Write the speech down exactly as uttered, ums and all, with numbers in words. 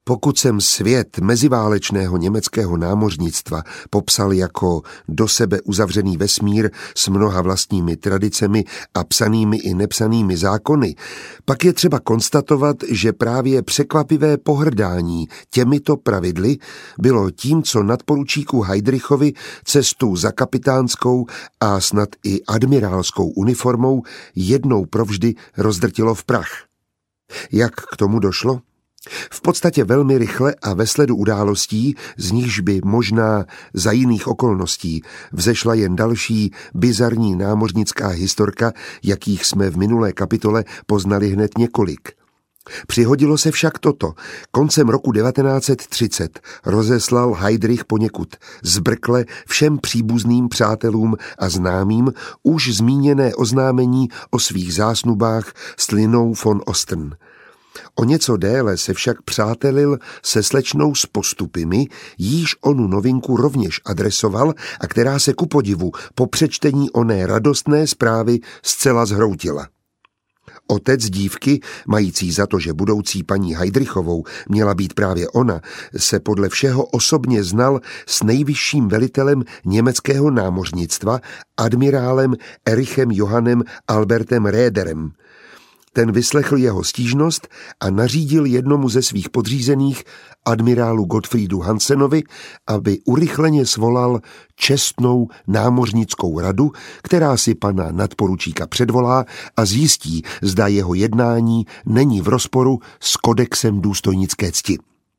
Pokud jsem svět meziválečného německého námořnictva popsal jako do sebe uzavřený vesmír s mnoha vlastními tradicemi a psanými i nepsanými zákony, pak je třeba konstatovat, že právě překvapivé pohrdání těmito pravidly bylo tím, co nadporučíku Heydrichovi cestu za kapitánskou a snad i admirálskou uniformou jednou provždy rozdrtilo v prach. Jak k tomu došlo? V podstatě velmi rychle a ve sledu událostí, z nichž by možná za jiných okolností vzešla jen další bizarní námořnická historka, jakých jsme v minulé kapitole poznali hned několik. Přihodilo se však toto. Koncem roku devatenáct set třicet rozeslal Heydrich poněkud zbrkle všem příbuzným přátelům a známým už zmíněné oznámení o svých zásnubách s Linou von Ostern. O něco déle se však přátelil se slečnou z Postupimi, jíž onu novinku rovněž adresoval a která se ku podivu po přečtení oné radostné zprávy zcela zhroutila. Otec dívky, mající za to, že budoucí paní Heydrichovou měla být právě ona, se podle všeho osobně znal s nejvyšším velitelem německého námořnictva, admirálem Erichem Johannem Albertem Raederem. Ten vyslechl jeho stížnost a nařídil jednomu ze svých podřízených, admirálu Gottfriedu Hansenovi, aby urychleně svolal čestnou námořnickou radu, která si pana nadporučíka předvolá a zjistí, zda jeho jednání není v rozporu s kodexem důstojnické cti.